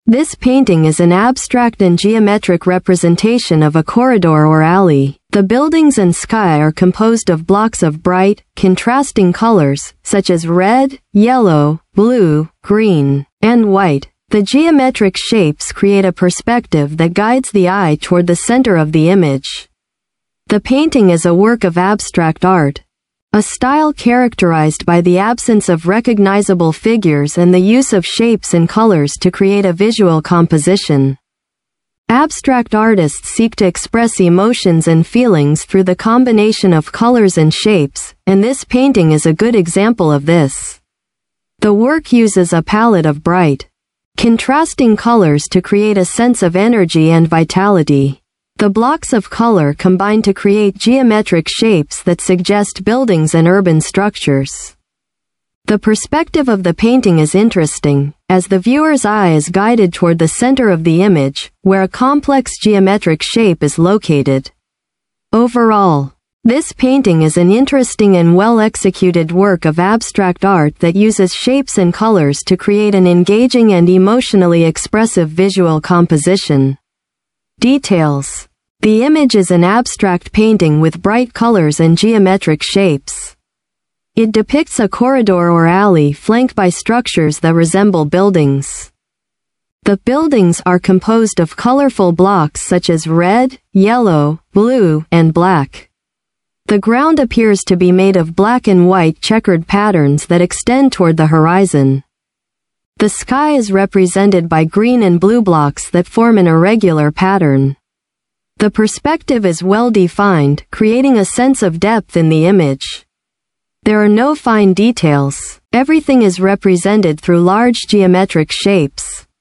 This painting is an abstract and geometric representation of a corridor or alley. The buildings and sky are composed of blocks of bright, contrasting colors, such as red, yellow, blue, green, and white. The geometric shapes create a perspective that guides the eye toward the center of the image. The painting is a work of abstract art, a style characterized by the absence of recognizable figures and the use of shapes and colors to create a visual composition. Abstract artists seek to express emotions and feelings through the combination of colors and shapes, and this painting is a good example of this. The work uses a palette of bright, contrasting colors to create a sense of energy and vitality. The blocks of color combine to create geometric shapes that suggest buildings and urban structures. The perspective of the painting is interesting, as the viewer's eye is guided toward the center of the image, where a complex geometric shape is located. Overall, this painting is an interesting and well-executed work of abstract art that uses shapes and colors to create an engaging and emotionally expressive visual composition. Details. The image is an abstract painting with bright colors and geometric shapes. It depicts a corridor or alley flanked by structures that resemble buildings. The buildings are composed of colorful blocks such as red, yellow, blue, and black. The ground appears to be made of black and white checkered patterns that extend toward the horizon. The sky is represented by green and blue blocks that form an irregular pattern. The perspective is well defined, creating a sense of depth in the image. There are no fine details. Everything is represented through large geometric shapes.